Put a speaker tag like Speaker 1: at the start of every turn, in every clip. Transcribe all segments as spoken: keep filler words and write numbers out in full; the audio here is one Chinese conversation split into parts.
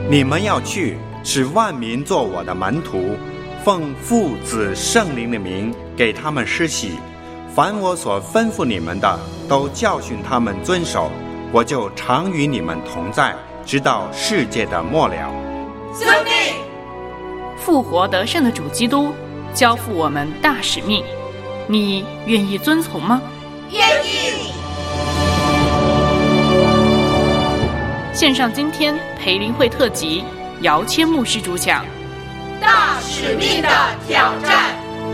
Speaker 1: 你们要去，使万民做我的门徒，奉父子圣灵的名给他们施洗，凡我所吩咐你们的，都教训他们遵守，我就常与你们同在，直到世界的末了。
Speaker 2: 遵命。
Speaker 3: 复活得胜的主基督交付我们大使命，你愿意遵从吗？
Speaker 2: 愿意。
Speaker 3: 线上今天培灵会特辑，姚谦牧师主讲，
Speaker 2: 大使命的挑战。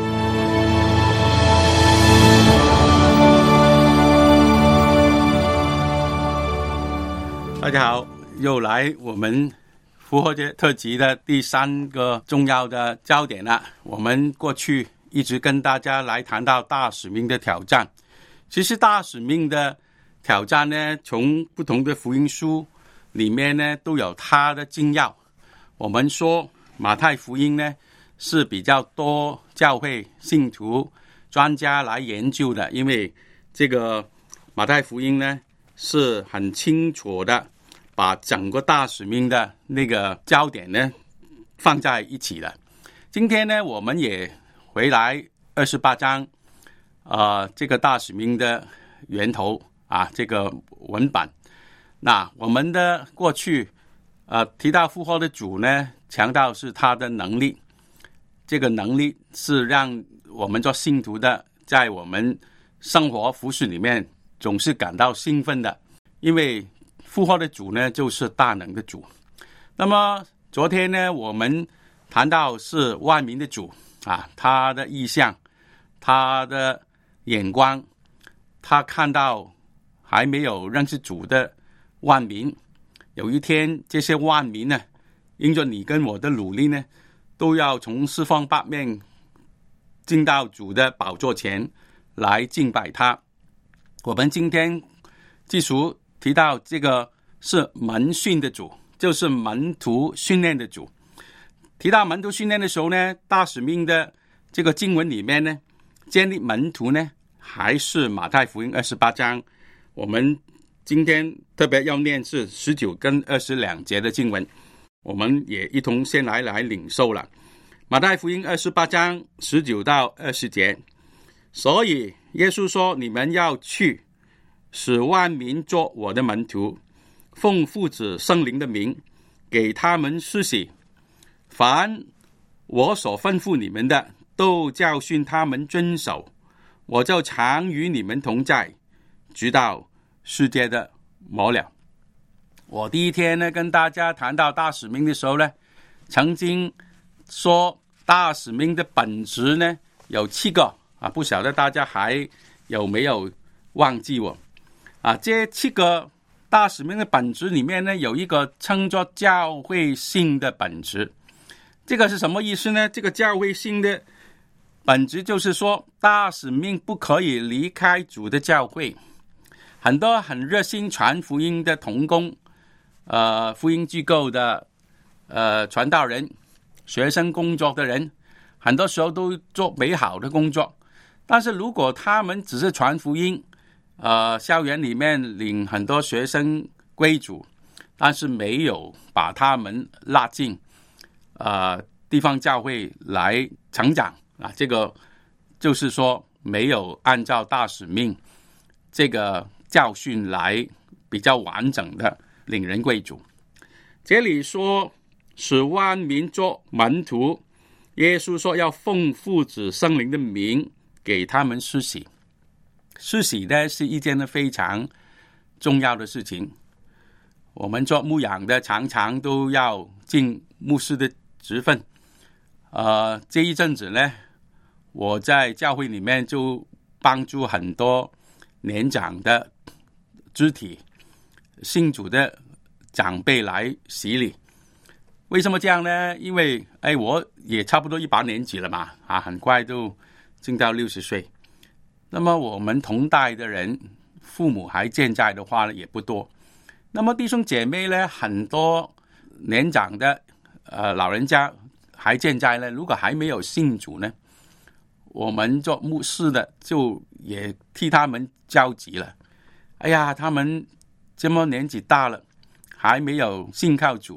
Speaker 4: 大家好，又来我们复活节特辑的第三个重要的焦点了。我们过去一直跟大家来谈到大使命的挑战。其实大使命的挑战呢，从不同的福音书里面呢都有它的精要。我们说马太福音呢是比较多教会信徒专家来研究的，因为这个马太福音呢是很清楚的把整个大使命的那个焦点呢放在一起了。今天呢我们也回来二十八章呃这个大使命的源头啊，这个文本。那我们的过去呃提到复活的主呢，强调是他的能力，这个能力是让我们做信徒的在我们生活服事里面总是感到兴奋的，因为复活的主呢就是大能的主。那么昨天呢我们谈到是万民的主啊，他的意象，他的眼光，他看到还没有认识主的万民，有一天这些万民呢，因着你跟我的努力呢，都要从四方八面进到主的宝座前来敬拜他。我们今天继续提到这个是门训的主，就是门徒训练的主。提到门徒训练的时候呢，大使命的这个经文里面呢，建立门徒呢还是马太福音二十八章。我们今天特别要念是十九跟二十两节的经文，我们也一同先来来领受了。马太福音二十八章十九到二十节，所以耶稣说，你们要去，使万民做我的门徒，奉父子圣灵的名给他们施洗，凡我所吩咐你们的，都教训他们遵守，我就常与你们同在，直到世界的末了。我第一天呢跟大家谈到大使命的时候呢，曾经说大使命的本质呢有七个啊，不晓得大家还有没有忘记我啊？这七个大使命的本质里面呢，有一个称作教会性的本质。这个是什么意思呢？这个教会性的本质就是说，大使命不可以离开主的教会。很多很热心传福音的同工，呃，福音机构的呃传道人，学生工作的人，很多时候都做美好的工作，但是如果他们只是传福音，呃，校园里面领很多学生归主，但是没有把他们拉进呃地方教会来成长啊，这个就是说没有按照大使命这个教训来比较完整的领人归主。这里说使万民做门徒，耶稣说要奉父子圣灵的名给他们施洗。施洗呢是一件非常重要的事情，我们做牧养的常常都要尽牧师的职分。呃，这一阵子呢，我在教会里面就帮助很多年长的肢体信主的长辈来洗礼。为什么这样呢？因为哎，我也差不多一把年纪了嘛，啊，很快就进到六十岁。那么我们同代的人，父母还健在的话呢，也不多。那么弟兄姐妹呢，很多年长的呃老人家还健在呢，如果还没有信主呢，我们做牧师的就也替他们焦急了。哎呀，他们这么年纪大了，还没有信靠主，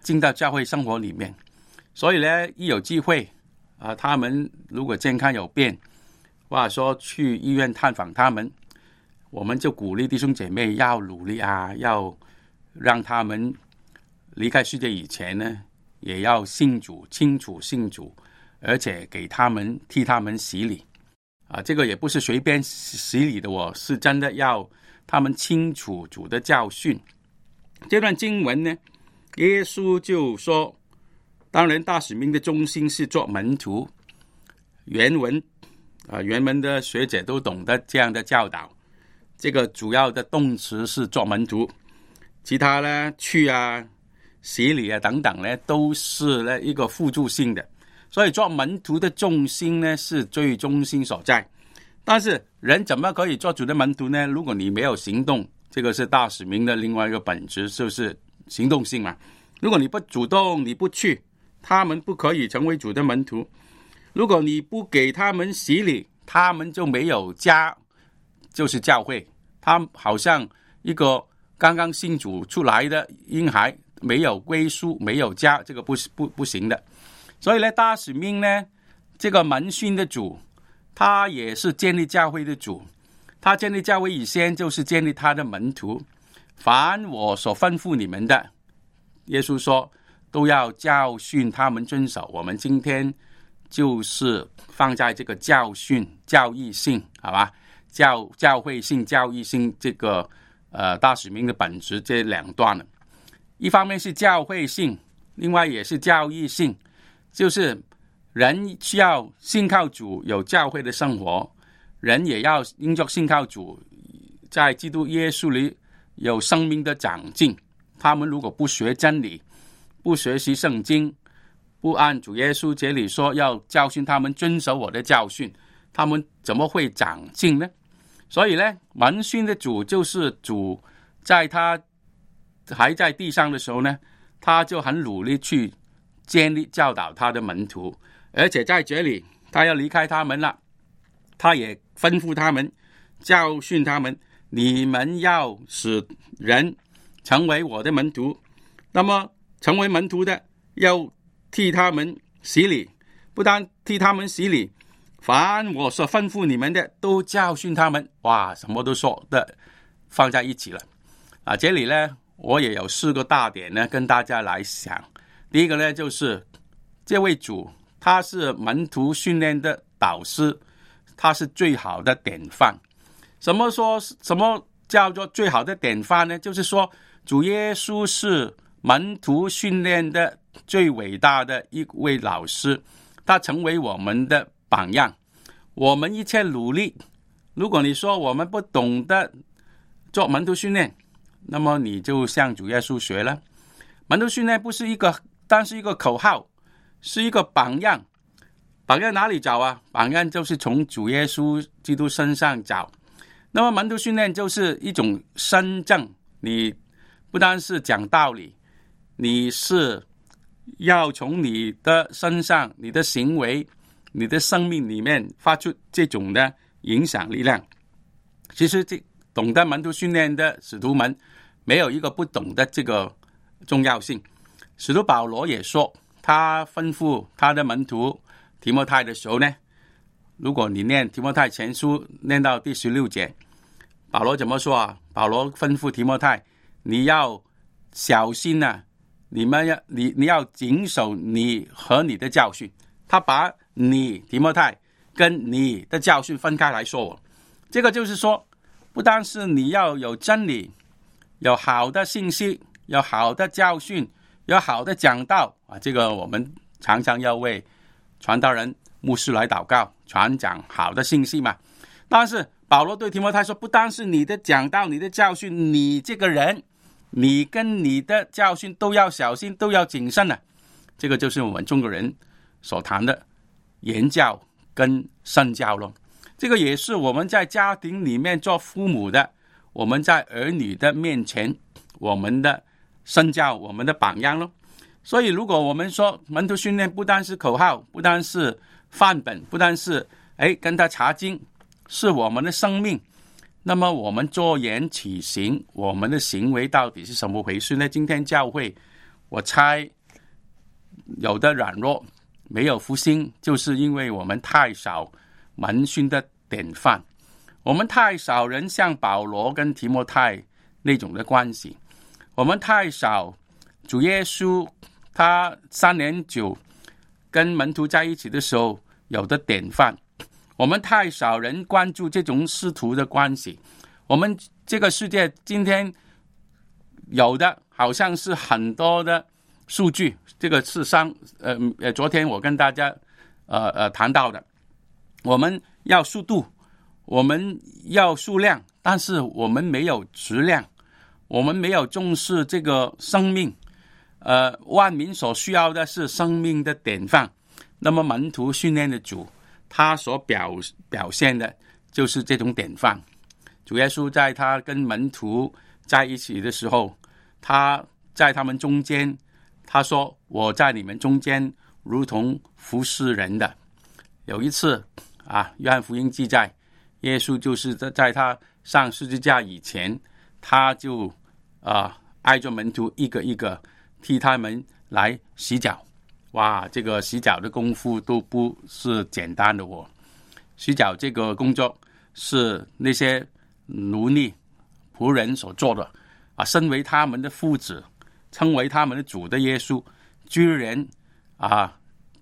Speaker 4: 进到教会生活里面。所以呢，一有机会啊，他们如果健康有变，或者说去医院探访他们，我们就鼓励弟兄姐妹要努力啊，要让他们离开世界以前呢，也要信主，清楚信主，而且给他们替他们洗礼啊，这个也不是随便洗礼的，我是真的要他们清楚主的教训。这段经文呢，耶稣就说，当然大使命的中心是做门徒。原文啊，原文的学者都懂得这样的教导。这个主要的动词是做门徒，其他呢，去啊、洗礼啊等等呢，都是呢一个辅助性的。所以做门徒的重心呢，是最中心所在。但是人怎么可以做主的门徒呢？如果你没有行动，这个是大使命的另外一个本质，就是行动性嘛。如果你不主动，你不去，他们不可以成为主的门徒。如果你不给他们洗礼，他们就没有家，就是教会。他好像一个刚刚信主出来的婴孩，没有归宿，没有家，这个不不不行的。所以呢，大使命呢，这个门训的主，他也是建立教会的主。他建立教会以前，就是建立他的门徒。凡我所吩咐你们的，耶稣说，都要教训他们遵守。我们今天就是放在这个教训、教义性，好吧？教教会性、教义性这个呃大使命的本质这两段了。一方面是教会性，另外也是教义性，就是人需要信靠主，有教会的生活。人也要因着信靠主，在基督耶稣里有生命的长进。他们如果不学真理，不学习圣经，不按主耶稣这里说要教训他们遵守我的教训，他们怎么会长进呢？所以呢，门训的主就是主，在他还在地上的时候呢，他就很努力去建立教导他的门徒，而且在这里他要离开他们了，他也吩咐他们，教训他们，你们要使人成为我的门徒。那么成为门徒的要替他们洗礼，不但替他们洗礼，凡我所吩咐你们的都教训他们。哇，什么都说的放在一起了啊！这里呢，我也有四个大点呢，跟大家来想。第一个呢，就是这位主他是门徒训练的导师，他是最好的典范。什么说什么叫做最好的典范呢？就是说主耶稣是门徒训练的最伟大的一位老师，他成为我们的榜样。我们一切努力，如果你说我们不懂得做门徒训练，那么你就向主耶稣学了。门徒训练不是一个单是一个口号，是一个榜样。榜样哪里找啊？榜样就是从主耶稣基督身上找。那么门徒训练就是一种身证，你不单是讲道理，你是要从你的身上、你的行为、你的生命里面发出这种的影响力量。其实这懂得门徒训练的使徒们，没有一个不懂得这个重要性。使徒保罗也说，他吩咐他的门徒提摩太的时候呢，如果你念提摩太前书念到第十六节，保罗怎么说啊？保罗吩咐提摩太，你要小心啊，你们要你你要谨守你和你的教训。他把你提摩太跟你的教训分开来说我，这个就是说，不单是你要有真理，有好的信息，有好的教训，有好的讲道啊，这个我们常常要为传道人、牧师来祷告，传讲好的信息嘛。但是保罗对提摩太说，不单是你的讲道、你的教训，你这个人，你跟你的教训都要小心，都要谨慎啊。这个就是我们中国人所谈的言教跟身教咯。这个也是我们在家庭里面做父母的，我们在儿女的面前，我们的身教，我们的榜样咯。所以如果我们说门徒训练不单是口号，不单是范本，不单是哎跟他查经，是我们的生命，那么我们做言起行，我们的行为到底是什么回事呢？今天教会我猜有的软弱没有复兴，就是因为我们太少门训的典范，我们太少人像保罗跟提摩太那种的关系，我们太少主耶稣他三年久跟门徒在一起的时候有的典范，我们太少人关注这种师徒的关系。我们这个世界今天有的好像是很多的数据，这个是上呃呃昨天我跟大家呃呃谈到的，我们要速度，我们要数量，但是我们没有质量，我们没有重视这个生命。呃，万民所需要的是生命的典范。那么门徒训练的主，他所表表现的就是这种典范。主耶稣在他跟门徒在一起的时候，他在他们中间，他说我在你们中间如同服侍人的。有一次啊，约翰福音记载，耶稣就是在他上十字架以前，他就啊挨着门徒一个一个替他们来洗脚。哇，这个洗脚的功夫都不是简单的哦。洗脚这个工作是那些奴隶仆人所做的啊，身为他们的父子，称为他们的主的耶稣，居然啊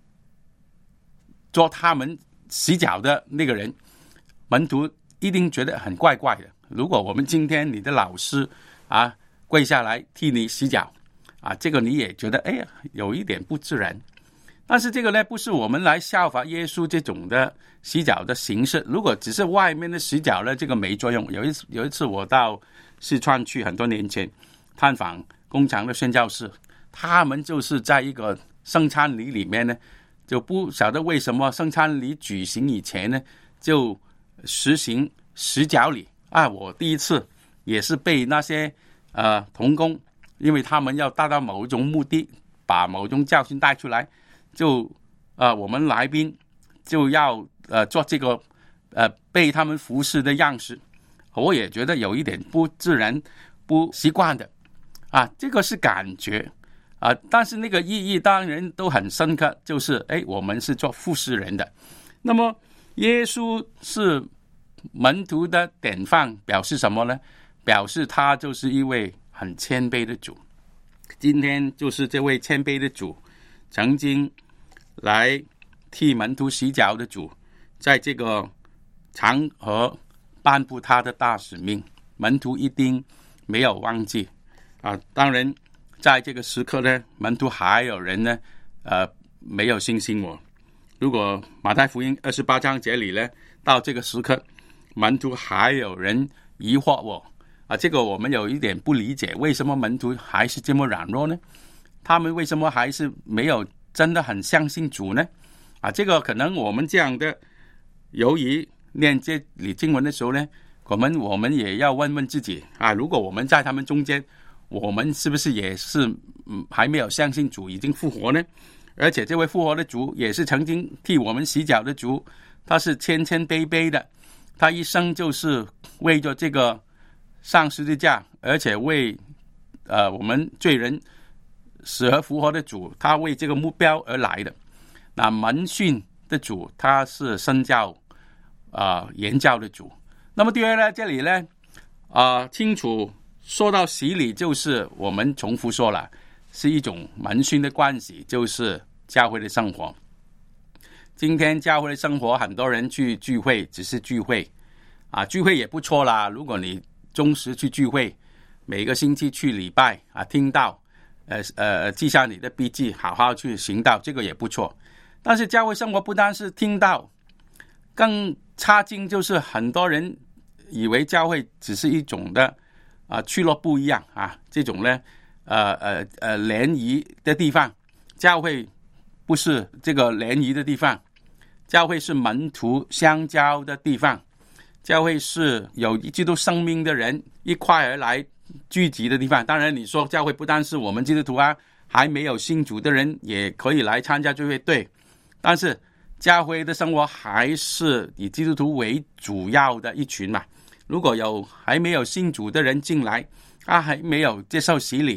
Speaker 4: 做他们洗脚的那个人，门徒一定觉得很怪怪的。如果我们今天你的老师啊跪下来替你洗脚啊，这个你也觉得哎呀有一点不自然。但是这个呢，不是我们来效法耶稣这种的洗脚的形式。如果只是外面的洗脚呢，这个没作用。有一次，有一次我到四川去，很多年前探访工厂的宣教士，他们就是在一个圣餐礼里面呢，就不晓得为什么圣餐礼举行以前呢，就实行洗脚礼啊。我第一次也是被那些呃同工，因为他们要达到某一种目的，把某种教训带出来。就呃，我们来宾就要呃做这个呃被他们服侍的样式，我也觉得有一点不自然、不习惯的啊。这个是感觉啊，但是那个意义当然都很深刻，就是哎，我们是做服侍人的。那么耶稣是门徒的典范，表示什么呢？表示他就是一位很谦卑的主。今天就是这位谦卑的主，曾经来替门徒洗脚的主，在这个场合颁布他的大使命，门徒一定没有忘记啊。当然在这个时刻呢，门徒还有人呢呃没有信心我。如果马太福音二十八章这里呢，到这个时刻门徒还有人疑惑我啊，这个我们有一点不理解，为什么门徒还是这么软弱呢？他们为什么还是没有真的很相信主呢？啊，这个可能我们这样的，由于念这里经文的时候呢，我们我们也要问问自己啊，如果我们在他们中间，我们是不是也是嗯还没有相信主已经复活呢？而且这位复活的主也是曾经替我们洗脚的主，他是谦谦卑卑的，他一生就是为着这个上十字架，而且为呃我们罪人死而复活的主，他为这个目标而来的。那门训的主，他是身教啊、呃、言教的主。那么第二呢，这里呢啊、呃、清楚说到洗礼，就是我们重复说了，是一种门训的关系，就是教会的生活。今天教会的生活，很多人去聚会只是聚会啊，聚会也不错啦。如果你忠实去聚会，每个星期去礼拜啊，听到呃呃，记下你的笔记，好好去行道，这个也不错。但是教会生活不单是听到，更差劲就是很多人以为教会只是一种的啊、呃、俱乐部一样啊，这种呢呃呃呃联谊的地方。教会不是这个联谊的地方，教会是门徒相交的地方，教会是有基督生命的人一块而来聚集的地方。当然你说教会不单是我们基督徒啊，还没有信主的人也可以来参加聚会，对，但是教会的生活还是以基督徒为主要的一群嘛。如果有还没有信主的人进来，他还没有接受洗礼，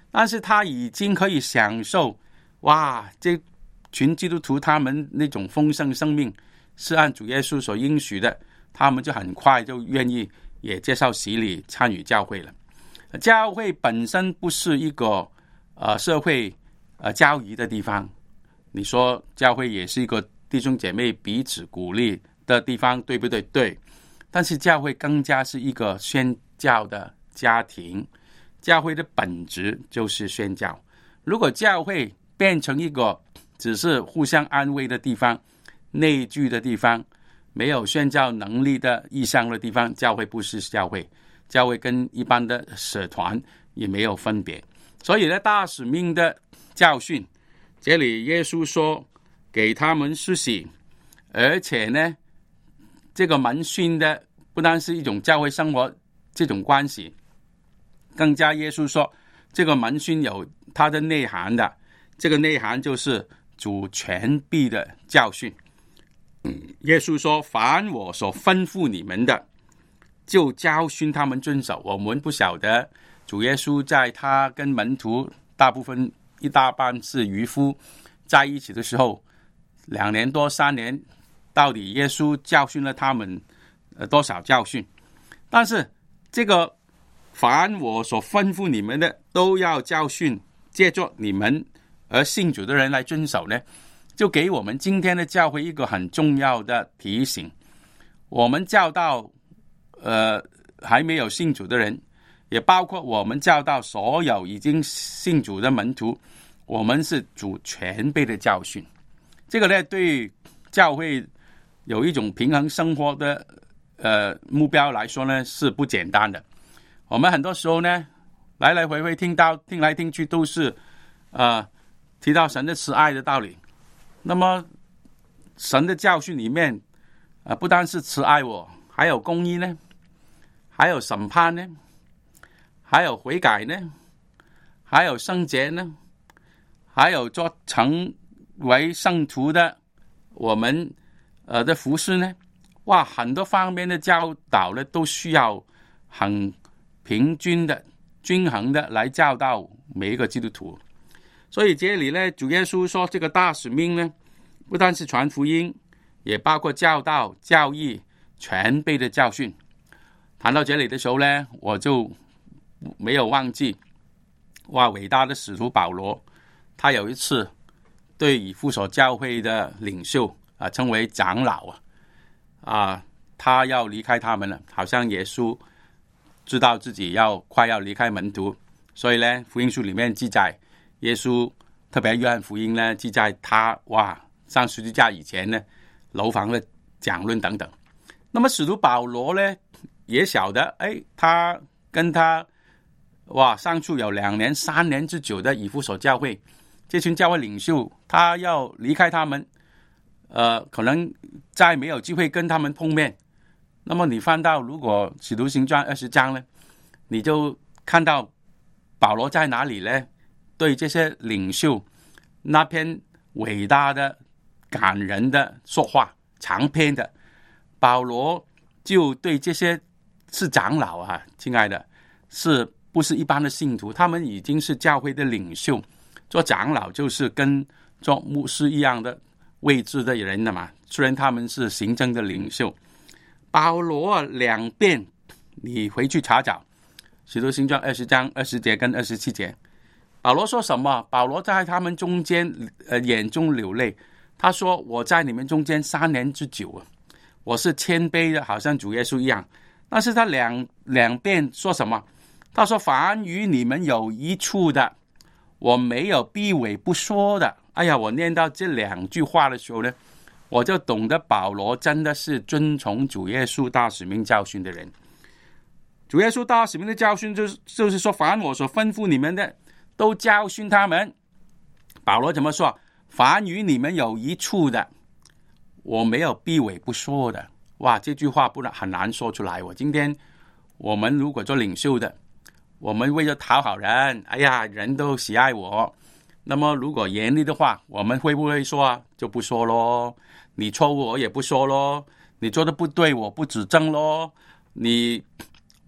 Speaker 4: 但是他已经可以享受，哇，这群基督徒他们那种丰盛生命是按主耶稣所应许的，他们就很快就愿意也接受洗礼，参与教会了。教会本身不是一个呃社会呃交谊的地方，你说教会也是一个弟兄姐妹彼此鼓励的地方，对不对？对。但是教会更加是一个宣教的家庭，教会的本质就是宣教。如果教会变成一个只是互相安慰的地方，内聚的地方，没有宣教能力的异象的地方，教会不是教会。教会跟一般的社团也没有分别。所以呢，大使命的教训，这里耶稣说给他们施洗，而且呢，这个门训的不单是一种教会生活这种关系，更加耶稣说这个门训有它的内涵的，这个内涵就是主全备的教训。耶稣说凡我所吩咐你们的，就教训他们遵守。我们不晓得主耶稣在他跟门徒大部分一大半是渔夫在一起的时候，两年多三年，到底耶稣教训了他们、呃、多少教训？但是这个凡我所吩咐你们的，都要教训，借着你们而信主的人来遵守呢，就给我们今天的教会一个很重要的提醒。我们教导呃，还没有信主的人，也包括我们教导所有已经信主的门徒，我们是主全备的教训。这个呢，对教会有一种平衡生活的呃目标来说呢，是不简单的。我们很多时候呢，来来回回听到听来听去都是呃提到神的慈爱的道理。那么神的教训里面，呃，不单是慈爱我，还有公义呢，还有审判呢，还有悔改呢，还有圣洁呢，还有做成为圣徒的我们呃的服侍呢。哇，很多方面的教导呢，都需要很平均的、均衡的来教导每一个基督徒。所以这里呢，主耶稣说这个大使命呢，不单是传福音，也包括教导、教义、全备的教训。谈到这里的时候呢，我就没有忘记，哇，伟大的使徒保罗，他有一次对以弗所教会的领袖啊，称为长老啊，啊，他要离开他们了，好像耶稣知道自己要快要离开门徒，所以呢，福音书里面记载，耶稣特别约翰福音呢，记载他哇上十字架以前呢，楼房的讲论等等。那么使徒保罗呢，也晓得，哎，他跟他哇相处有两年、三年之久的以弗所教会，这群教会领袖，他要离开他们，呃，可能再没有机会跟他们碰面。那么你翻到如果使徒行传二十章呢，你就看到保罗在哪里呢？对这些领袖那篇伟大的、感人的说话，长篇的，保罗就对这些是长老啊，亲爱的，是不是一般的信徒？他们已经是教会的领袖，做长老就是跟做牧师一样的位置的人了嘛。虽然他们是行政的领袖，保罗啊，两遍你回去查找使徒行传二十章二十节跟二十七节，保罗说什么？保罗在他们中间呃眼中流泪，他说我在你们中间三年之久啊，我是谦卑的，好像主耶稣一样。但是他两两遍说什么？他说凡与你们有益处的，我没有避讳不说的。哎呀，我念到这两句话的时候呢，我就懂得保罗真的是遵从主耶稣大使命教训的人。主耶稣大使命的教训就是就是说，凡我所吩咐你们的，都教训他们。保罗怎么说？凡与你们有益处的，我没有避讳不说的。哇，这句话不然很难说出来。我今天我们如果做领袖的，我们为了讨好人，哎呀，人都喜爱我，那么如果严厉的话，我们会不会说啊？就不说咯。你错误我也不说咯，你做的不对我不指正咯，你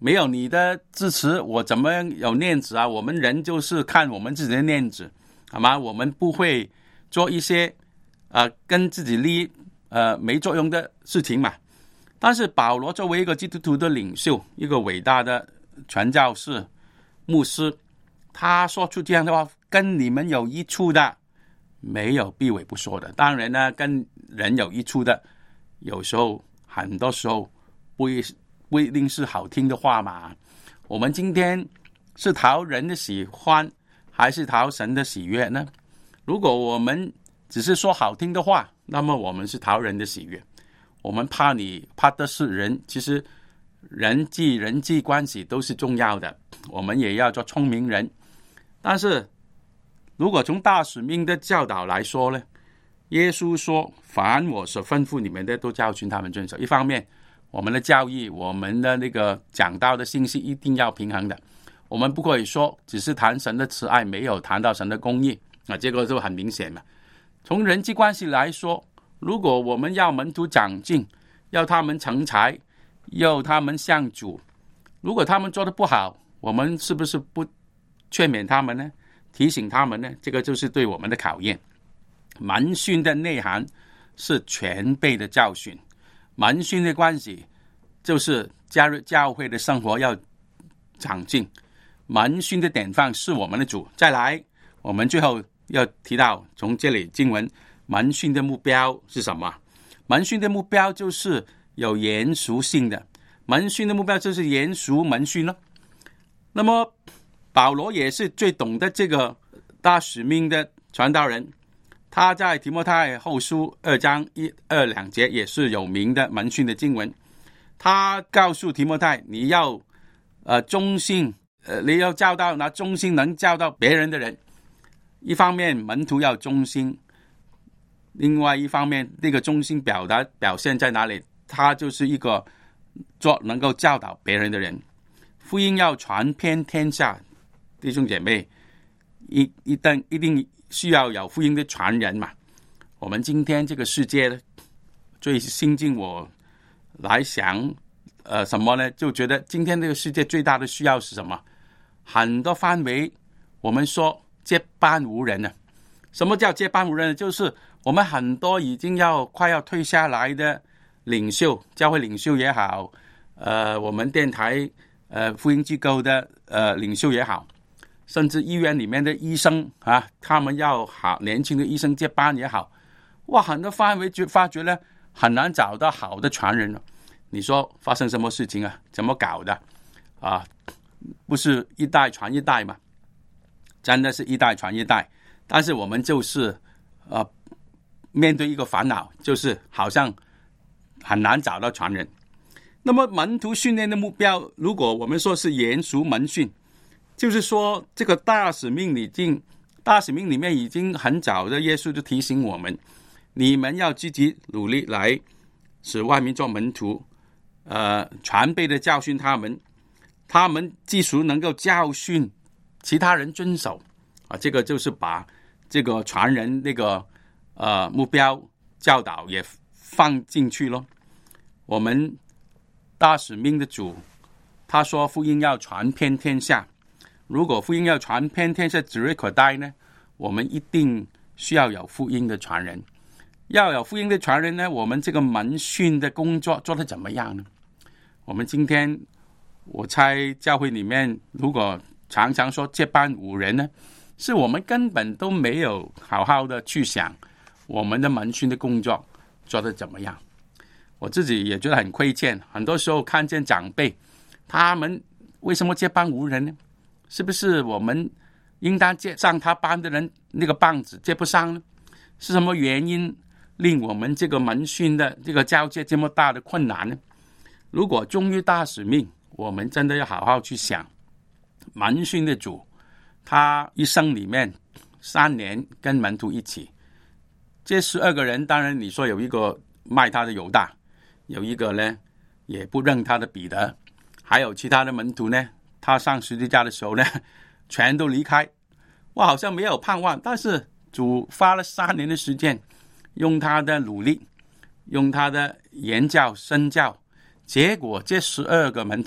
Speaker 4: 没有你的支持，我怎么有面子啊？我们人就是看我们自己的面子，好吗？我们不会做一些呃跟自己利益呃没作用的事情嘛。但是保罗作为一个基督徒的领袖，一个伟大的传教士、牧师，他说出这样的话，跟你们有益处的，没有避讳不说的。当然呢，跟人有益处的，有时候很多时候不一不一定是好听的话嘛。我们今天是讨人的喜欢，还是讨神的喜悦呢？如果我们只是说好听的话，那么我们是讨人的喜悦。我们怕你怕的是人，其实人际人际关系都是重要的，我们也要做聪明人。但是如果从大使命的教导来说呢，耶稣说凡我所吩咐你们的都教训他们遵守。一方面我们的教义，我们的那个讲道的信息一定要平衡的，我们不可以说只是谈神的慈爱，没有谈到神的公义啊，这个就很明显了。从人际关系来说，如果我们要门徒长进，要他们成才，要他们向主，如果他们做得不好，我们是不是不劝勉他们呢？提醒他们呢？这个就是对我们的考验。门训的内涵是全备的教训，门训的关系就是加入教会的生活要长进，门训的典范是我们的主。再来，我们最后要提到从这里经文，门训的目标是什么？门训的目标就是有严肃性的，门训的目标就是严肃门训了。那么保罗也是最懂得这个大使命的传道人，他在提摩太后书二章一二两节也是有名的门训的经文。他告诉提摩太，你要呃忠心，呃你要教导那忠心能教导别人的人。一方面门徒要忠心，另外一方面这个忠心表达表现在哪里？他就是一个做能够教导别人的人。福音要传遍天下，弟兄姐妹，一一定一定需要有福音的传人嘛。我们今天这个世界呢，最新进我来想，呃，什么呢？就觉得今天这个世界最大的需要是什么？很多范围，我们说接班无人呢。什么叫接班无人呢？就是我们很多已经要快要退下来的领袖，教会领袖也好，呃，我们电台呃福音机构的呃领袖也好，甚至医院里面的医生啊，他们要好年轻的医生接班也好，哇，很多范围就发觉呢很难找到好的传人了。你说发生什么事情啊？怎么搞的啊？不是一代传一代嘛？真的是一代传一代，但是我们就是呃面对一个烦恼，就是好像很难找到传人。那么门徒训练的目标，如果我们说是严肃门训，就是说这个大使命已经大使命里面已经很早的耶稣就提醒我们，你们要积极努力来使万民做门徒，呃，传备的教训他们，他们既熟能够教训其他人遵守啊，这个就是把这个传人那个呃目标教导也放进去咯。我们大使命的主他说福音要传遍天下，如果福音要传遍天下指日可待呢，我们一定需要有福音的传人。要有福音的传人呢，我们这个门训的工作做得怎么样呢？我们今天我猜教会里面如果常常说接班五人呢，是我们根本都没有好好的去想我们的门训的工作做得怎么样。我自己也觉得很亏欠，很多时候看见长辈他们为什么接班无人呢？是不是我们应当接上他班的人那个棒子接不上呢？是什么原因令我们这个门训的这个交接这么大的困难呢？如果忠于大使命，我们真的要好好去想，门训的主他一生里面三年跟门徒一起，这十二个人，当然你说有一个卖他的犹大，有一个呢也不认他的彼得，还有其他的门徒呢，他上十字架的时候呢全都离开，哇，好像没有盼望。但是主花了三年的时间，用他的努力，用他的言教身教，结果这十二个门徒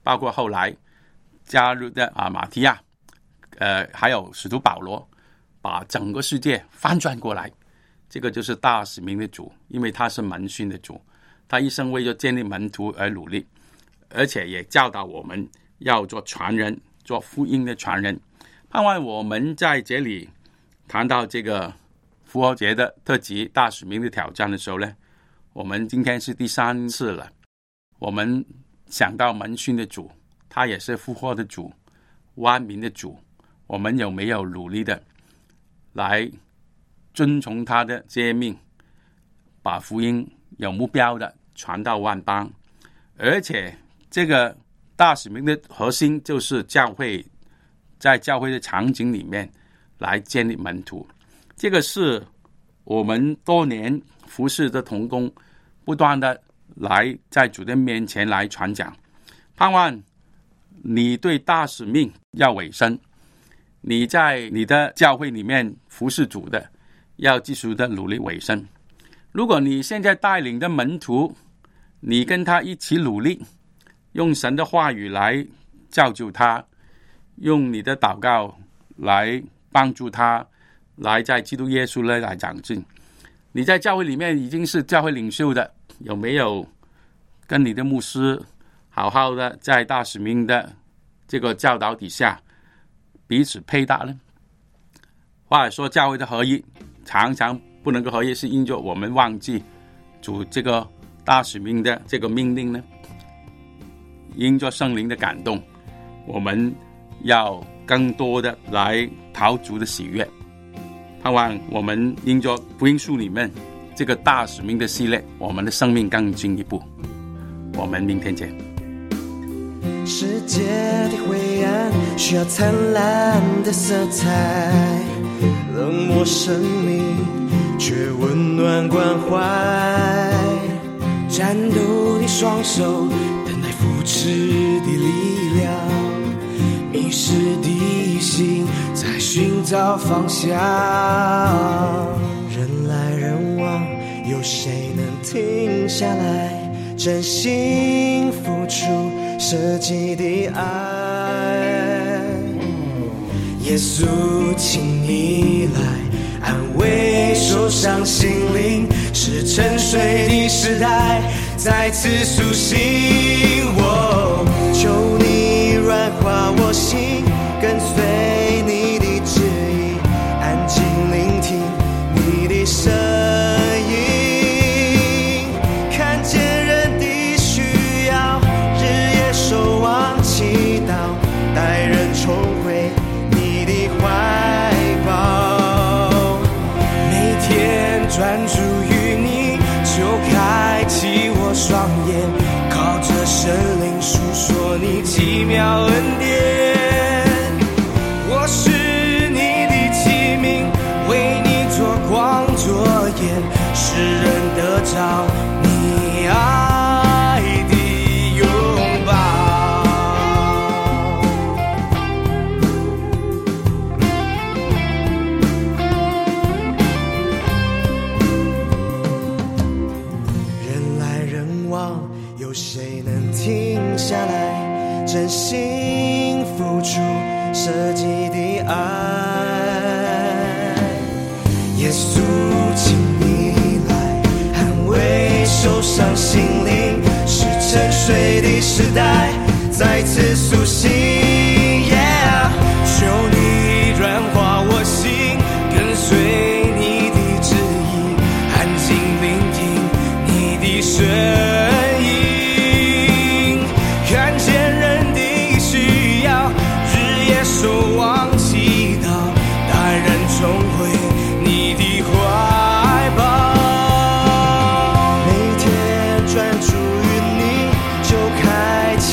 Speaker 4: 包括后来加入的啊马提亚，呃，还有使徒保罗，把整个世界翻转过来。这个就是大使命的主，因为他是门训的主，他一生为着建立门徒而努力，而且也教导我们要做传人，做福音的传人。盼望我们在这里谈到这个复活节的特辑大使命的挑战的时候呢，我们今天是第三次了。我们想到门训的主，他也是复活的主，万民的主，我们有没有努力的来遵从他的诫命，把福音有目标的传到万邦？而且这个大使命的核心就是教会，在教会的场景里面来建立门徒。这个是我们多年服侍的同工不断的来在主的面前来传讲。盼望你对大使命要委身，你在你的教会里面服侍主的要继续的努力委身。如果你现在带领的门徒，你跟他一起努力，用神的话语来造就他，用你的祷告来帮助他，来在基督耶稣来来长进。你在教会里面已经是教会领袖的，有没有跟你的牧师好好的在大使命的这个教导底下彼此配搭呢？或者说教会的合一常常不能够合一，是因着我们忘记主这个大使命的这个命令呢？因着圣灵的感动，我们要更多的来讨主的喜悦。盼望我们因着福音书里面这个大使命的系列，我们的生命更进一步。我们明天见。
Speaker 5: 世界的灰暗需要灿烂的色彩，冷漠生命却温暖关怀，战斗的双手等待扶持的力量，迷失的心在寻找方向，人来人往，有谁能停下来真心付出舍己的爱？耶稣请你来安慰受伤心灵，是沉睡的时代再次苏醒。我求你软化我心，跟随你的旨意，安静聆听你的声音，看见人的需要，日夜守望祈祷，带人重回你的怀抱，每天专注于你，就开启我双眼，靠着神灵述说你奇妙恩典。我是你的器皿，为你做光做盐，使人得着你爱的拥抱。人来人往，有谁能停下来真心付出舍己的爱？耶稣请你来安慰受伤心灵，是沉睡的时代再次苏醒。 yeah， 求你软化我心，跟随你的旨意，安静聆听你的声音，看见人的需要，日夜守望祈祷，带人重回你的怀抱，每天专注于你，就开启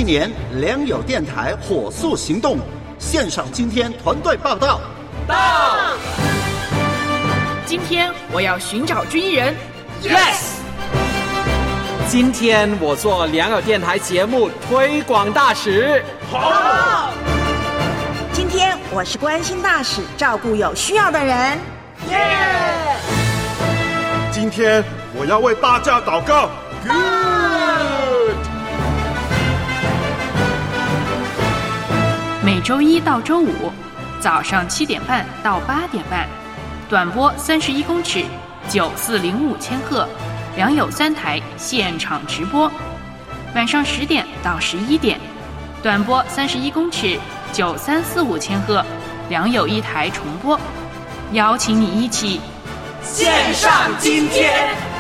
Speaker 6: 年良友电台火速行动，线上今天团队报道。
Speaker 2: 到。
Speaker 3: 今天我要寻找军人。
Speaker 2: Yes。
Speaker 7: 今天我做良友电台节目推广大使。
Speaker 2: 好。
Speaker 8: 今天我是关心大使，照顾有需要的人。
Speaker 2: 耶。
Speaker 9: 今天我要为大家祷告。Good。
Speaker 3: 每周一到周五早上七点半到八点半，短波三十一公尺，九四零五千赫，良友三台现场直播；晚上十点到十一点，短波三十一公尺，九三四五千赫，良友一台重播。邀请你一起
Speaker 2: 线上今天。